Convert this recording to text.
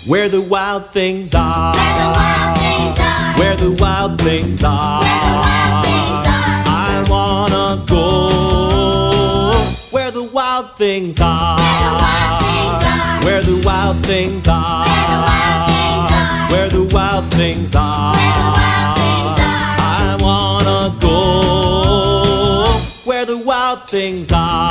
Where the wild things are. Where the wild things are. Where the wild things are. I wanna go where the wild things are. Where the wild things are. Where the wild things are. I wanna go where the wild things are.